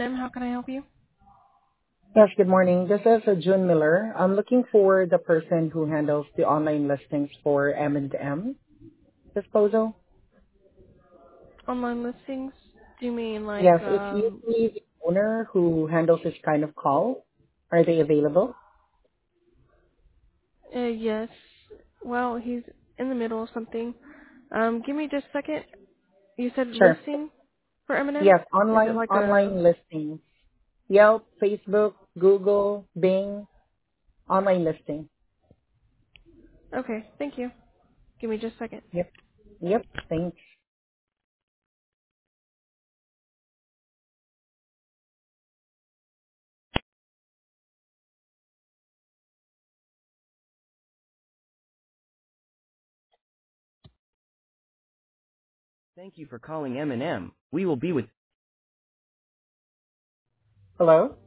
M&M. How can I help you? Yes, good morning. This is June Miller. I'm looking for the person who handles the online listings for M&M disposal. Online listings? Do you mean Yes, it's usually the owner who handles this kind of call. Are they available? yes. Well, he's in the middle of something. Give me just a second. You said Sure. listing for M&M? Yes, Is it online like a... online listings. Yelp, Facebook, Google, Bing, online listing. Okay, thank you. Give me just a second. Yep. Yep. Thanks. Thank you for calling M&M. We will be with Hello?